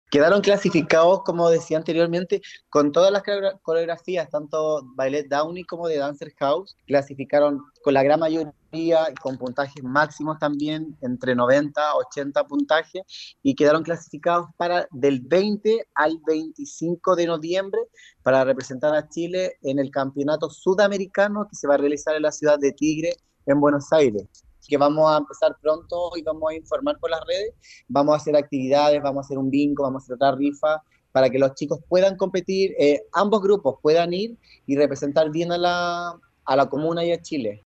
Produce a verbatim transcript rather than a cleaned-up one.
Quedaron clasificados, como decía anteriormente, con todas las coreogra- coreografías, tanto Ballet Downy como de Dancer House, clasificaron con la gran mayoría y con puntajes máximos también, entre noventa, ochenta puntajes, y quedaron clasificados para del veinte al veinticinco de noviembre para representar a Chile en el Campeonato Sudamericano que se va a realizar en la ciudad de Tigre, en Buenos Aires, que vamos a empezar pronto y vamos a informar por las redes. Vamos a hacer actividades, vamos a hacer un bingo, vamos a hacer otra rifa para que los chicos puedan competir, eh, ambos grupos puedan ir y representar bien a la, a la comuna y a Chile.